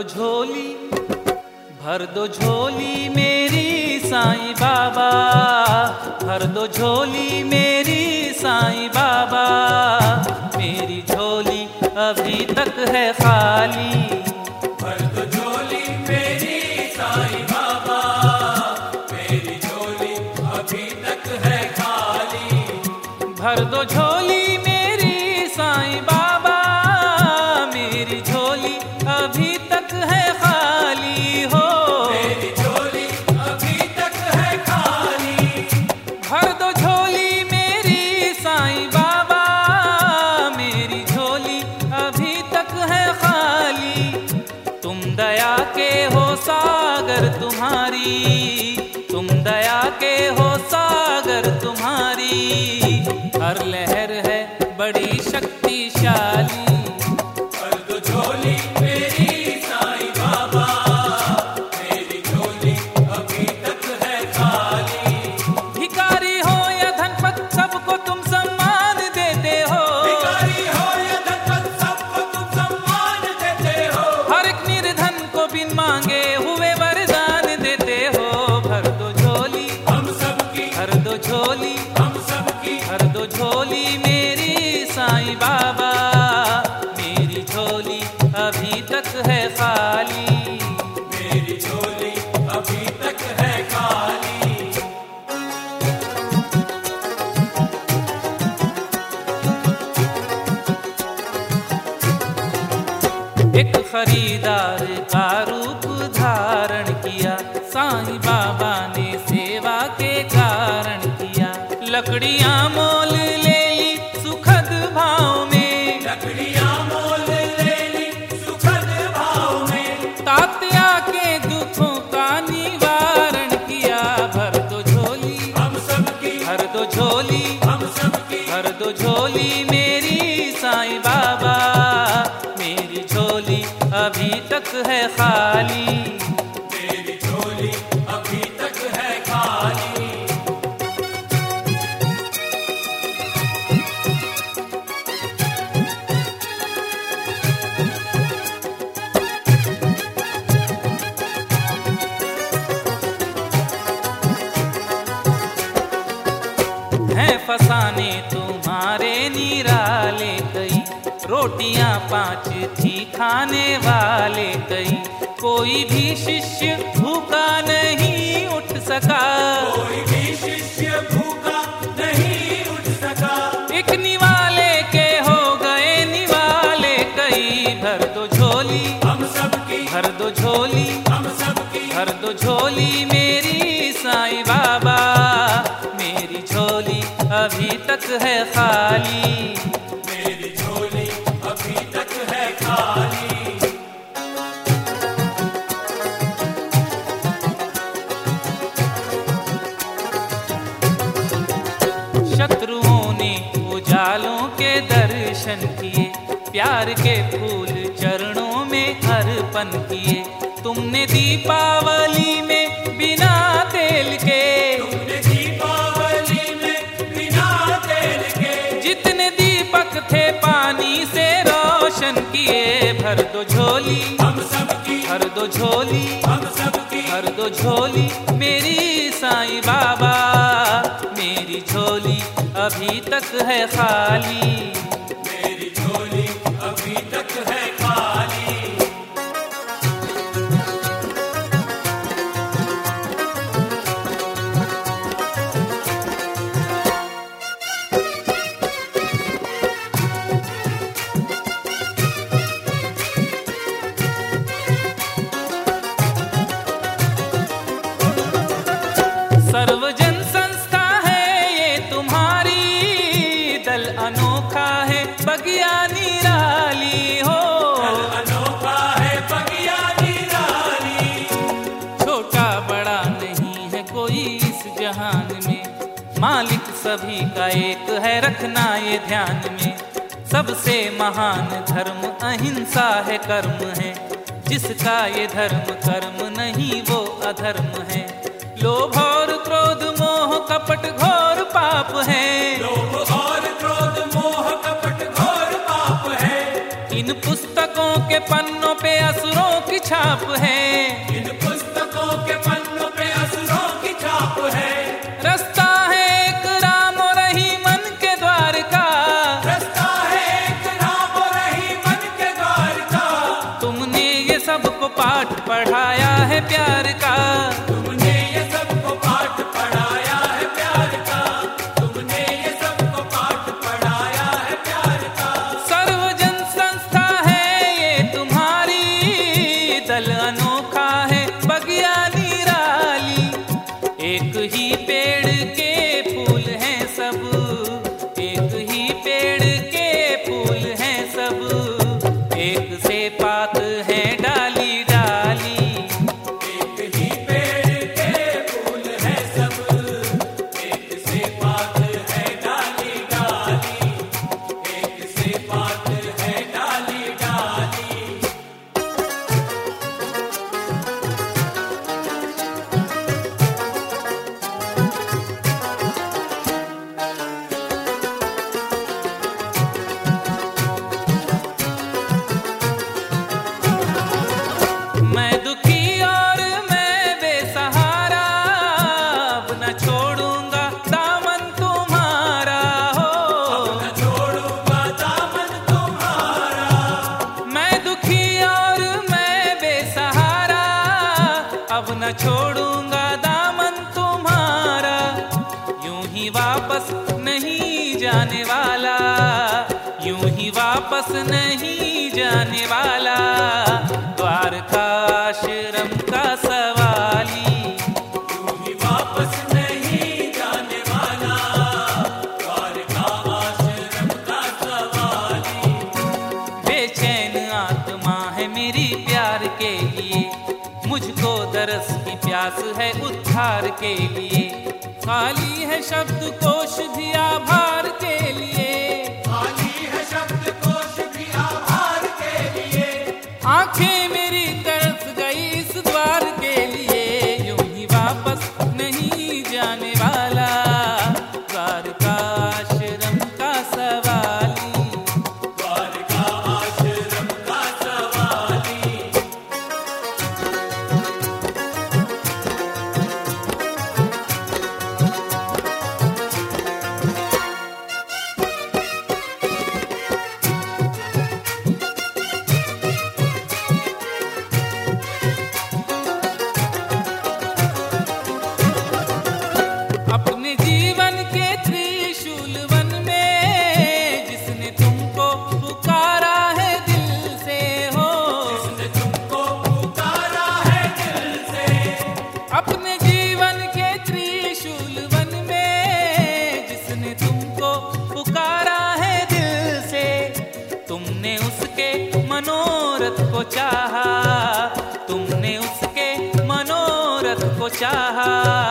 झोली, भर दो झोली मेरी साईं बाबा, भर दो झोली मेरी साईं बाबा। मेरी झोली अभी तक है खाली, भर दो झोली मेरी साईं बाबा, मेरी झोली अभी तक है खाली। भर दो झोली मेरी साईं बाबा, मेरी झोली अभी तक है खाली हो। मेरी झोली अभी तक है खाली। भर दो झोली मेरी साईं बाबा, मेरी झोली अभी तक है खाली। तुम दया के हो सागर तुम्हारी, तुम दया के हो सागर तुम्हारी। हर लहर है बड़ी शक्तिशाली, भर दो झोली मेरी साईं बाबा, मेरी झोली अभी तक है खाली। भिखारी हो या धनपत सबको तुम सम्मान देते हो, भिखारी हो या धनपत सबको तुम सम्मान देते हो। हर एक निर्धन को बिन मांगे हुए वरदान देते हो। भर दो झोली हम सबकी, भर दो झोली, हम सबकी, भर दो झोली मेरी साईं बाबा, मेरी झोली अभी तक है खाली। मेरी झोली अभी तक है खाली। एक खरीदार का रूप धारण किया, साईं बाबा ने सेवा के कारण किया। लकड़ियां मोल ले ली सुखद भाव में, लकड़ियां मोल ले ली सुखद भाव में। तात्या के दुखों का निवारण किया। भर दो झोली, हम सबकी, भर दो झोली, हम सबकी, भर दो झोली मेरी साईं बाबा, मेरी झोली अभी तक है खाली। मेरी झोली अभी तक है खाली। हैं फसाने तुम्हारे निराले कई, रोटियां 5 थी खाने वाले कई। कोई भी शिष्य भूखा नहीं उठ सका, कोई भी शिष्य भूखा नहीं उठ सका। एक निवाले के हो गए निवाले कई। भर दो झोली, हम सबकी, भर दो झोली, हम सबकी, भर दो झोली मेरी साईं बाबा, मेरी झोली अभी तक है खाली। मेरी झोली अभी तक है खाली। शत्रुओं ने उजालों के दर्शन किए, प्यार के फूल चरणों में अर्पण किए। तुमने दीपावली में बिना तेल के, तुमने दीपावली में बिना तेल के जितने दीपक थे पानी से रोशन किए। भर दो झोली, हम सबकी, भर दो झोली, हम सबकी, भर दो झोली मेरी साईं बाबा, मेरी झोली अभी तक है खाली। मेरी झोली अभी तक है खाली। सर्वजन संस्था है ये तुम्हारी, दल अनोखा है बगिया निराली हो। अनोखा है बगिया निराली। छोटा बड़ा नहीं है कोई इस जहान में, मालिक सभी का एक है रखना ये ध्यान में। सबसे महान धर्म अहिंसा है कर्म है, जिसका ये धर्म कर्म नहीं वो अधर्म है। लोभ और क्रोध मोह कपट घोर पाप है, लोभ और क्रोध मोह कपट घोर पाप है। इन पुस्तक पुस्तकों के पन्नों पे असुरों की छाप है, इन पुस्तकों के पन्नों पे असुरों की छाप है। रास्ता है एक राम और रहीमन के द्वार का, रास्ता है एक राम और रहीमन के द्वार का। तुमने ये सबको पाठ पढ़ाया है प्यार का, तुमने ये सबको पाठ पढ़ाया है प्यार का। तुमने ये सबको पाठ पढ़ाया है प्यार का। सर्वजन संस्था है ये तुम्हारी, दल अनोखा है बगिया निराली। एक ही पेड़ के फूल हैं सब, एक ही पेड़ के फूल हैं सब, एक से पात है डाली डाली। एक ही पेड़ के फूल है सब, एक से पात है डाली डाली। एक से पात है डाली डाली। मैं दुखी और मैं बेसहारा, अब न छोड़ूंगा दामन तुम्हारा हो। न छोड़ूंगा दामन तुम्हारा। मैं दुखी और मैं बेसहारा, अब न छोड़ूंगा दामन तुम्हारा। यूं ही वापस नहीं जाने वाला, यूं ही वापस नहीं जाने वाला, द्वारका आश्रम का सवाली। यूं ही वापस नहीं जाने वाला, द्वारका आश्रम का सवाली। बेचैन आत्मा है मेरी प्यार के लिए, मुझको दरस की प्यास है उद्धार के लिए। खाली है शब्द कोश भी आभार के लिए, खाली है शब्दकोश भी आभार के लिए। आंखें मेरी तरस गई इस द्वार के लिए। यूं ही वापस नहीं जाने वाला, द्वारका आश्रम का सवाली। द्वारका आश्रम का सवाली। अपने जीवन के त्रिशूल वन में जिसने तुमको पुकारा है दिल से हो, जिसने तुमको पुकारा है दिल से। अपने जीवन के त्रिशूल वन में जिसने तुमको पुकारा है दिल से। तुमने उसके मनोरथ को चाहा, तुमने उसके मनोरथ को चाहा,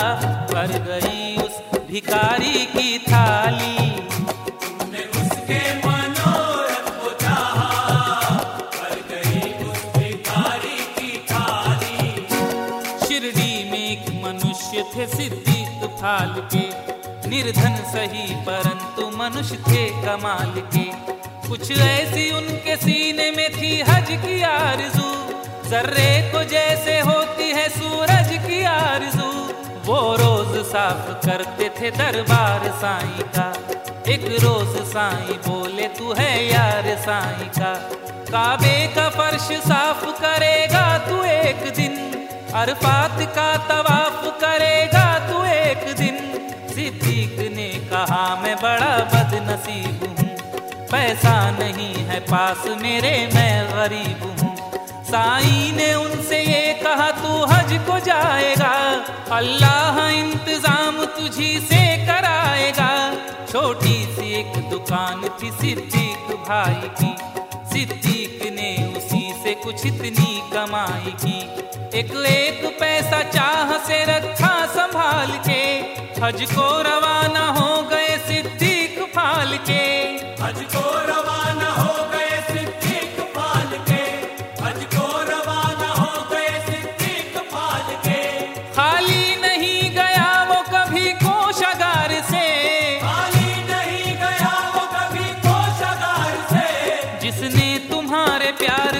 पर गई उस भिखारी की थाली। तुमने उसके मनोरथ को चाहा, पर गई उस भिखारी की थाली। शिरडी में एक मनुष्य थे सिद्दीक फाल के, निर्धन सही परंतु मनुष्य थे कमाल के। कुछ ऐसी उनके सीने में थी हज की आरज़ू, जर्रे को जैसे होती है सूरज की आरज़ू। वो रोज साफ करते थे दरबार साईं का, एक रोज साईं बोले तू है यार साईं का। काबे का फर्श साफ करेगा तू एक दिन, अरफात का तवाफ करेगा तू एक दिन। सिद्दीक ने कहा मैं बड़ा बदनसीब हूँ, पैसा नहीं है पास मेरे मैं गरीब हूँ। साईं ने उनसे ये कहा तू हज को जाएगा, अल्लाह इंतजाम तुझी से कराएगा। छोटी सी एक दुकान थी सिद्दीक भाई की, सिद्दीक ने उसी से कुछ इतनी कमाई की। एक एक पैसा चाह से रखा संभाल के, हज को रवाना हो गए सिद्दीक फाल के। हज को रवाना हो गए सिद्दीक फाल के। हज को रवाना हो गए सिद्दीक फाल के। खाली नहीं गया वो कभी कोषागार से, खाली नहीं गया वो कभी कोषागार से। जिसने तुम्हारे प्यार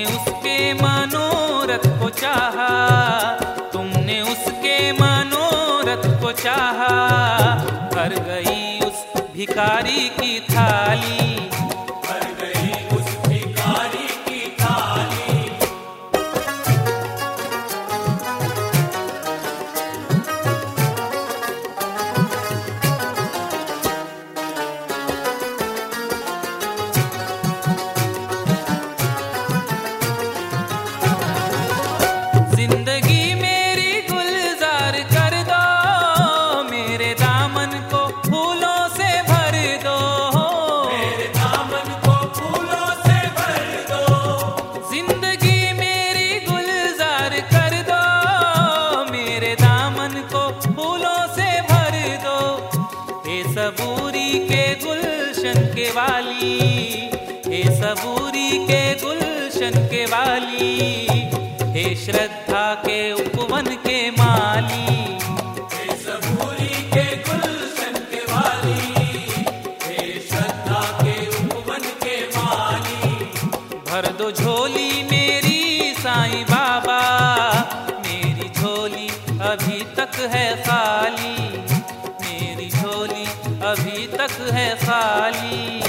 तुमने उसके मनोरथ को चाहा, तुमने उसके मनोरथ को चाहा, भर गई उस भिखारी की थाली, भर गई उस भिखारी की थाली। जिंदगी मेरी गुलजार कर दो, मेरे दामन को फूलों से भर दो, मेरे दामन को फूलों से भर दो। जिंदगी मेरी गुलजार कर दो, मेरे दामन को फूलों से भर दो। हे सबूरी के गुलशन के वाली, हे सबूरी के गुलशन के वाली, हे श्रद्धा के उपवन के माली, हे सबूरी के गुलशन के वाली, हे श्रद्धा के उपवन के माली। भर दो झोली मेरी साईं बाबा, मेरी झोली अभी तक है खाली, मेरी झोली अभी तक है खाली।